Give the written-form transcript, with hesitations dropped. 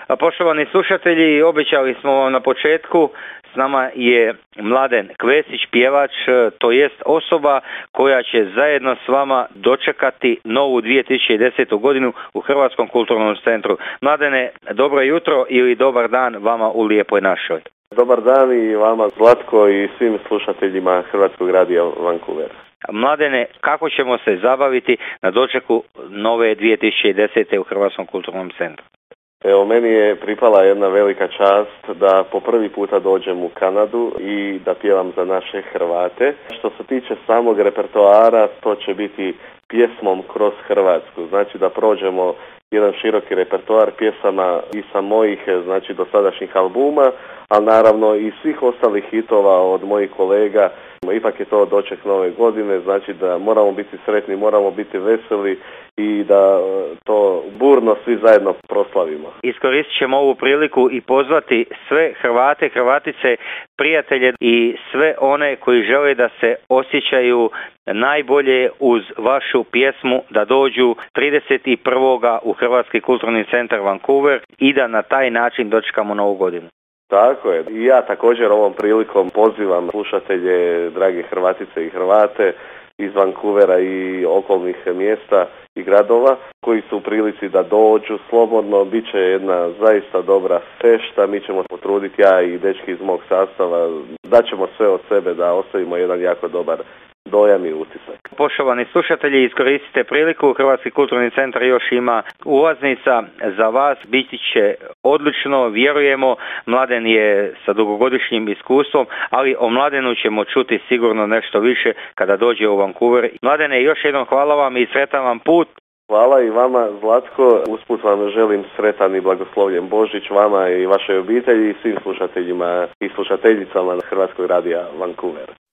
A poštovani slušatelji, obećali smo vam na početku, s nama je Mladen Kvesić, pjevač, to jest osoba koja će zajedno s vama dočekati novu 2010. godinu u Hrvatskom kulturnom centru. Mladene, dobro jutro ili dobar dan vama u Lijepoj našoj. Dobar dan i vama Zlatko i svim slušateljima Hrvatskog radija Vancouver. Mladene, kako ćemo se zabaviti na dočeku nove 2010. u Hrvatskom kulturnom centru? Evo, meni je pripala jedna velika čast da po prvi puta dođem u Kanadu i da pjevam za naše Hrvate. Što se tiče samog repertoara, to će biti pjesmom kroz Hrvatsku. Znači da prođemo jedan široki repertoar pjesama i sa mojih, znači dosadašnjih albuma, ali naravno i svih ostalih hitova od mojih kolega. Ipak je to doček nove godine, znači da moramo biti sretni, moramo biti veseli i da to burno svi zajedno proslavimo. Iskoristit ćemo ovu priliku i pozvati sve Hrvate, Hrvatice, prijatelje i sve one koji žele da se osjećaju najbolje uz vašu pjesmu da dođu 31. u Hrvatski kulturni centar Vancouver i da na taj način dočekamo novu godinu. Tako je. I ja također ovom prilikom pozivam slušatelje, drage Hrvatice i Hrvate iz Vancouvera i okolnih mjesta i gradova koji su u prilici da dođu slobodno. Biće jedna zaista dobra fešta. Mi ćemo potruditi, ja i dečki iz mog sastava, daćemo sve od sebe da ostavimo jedan jako dobar dojam i utisak. Poštovani slušatelji, iskoristite priliku, Hrvatski kulturni centar još ima ulaznica za vas, biti će odlično, vjerujemo. Mladen je sa dugogodišnjim iskustvom, ali o Mladenu ćemo čuti sigurno nešto više kada dođe u Vancouver. Mladene, još jednom hvala vam i sretan vam put. Hvala i vama, Zlatko. Usput vam želim sretan i blagoslovljen Božić vama i vašoj obitelji i svim slušateljima i slušateljicama Hrvatskog radija Vancouver.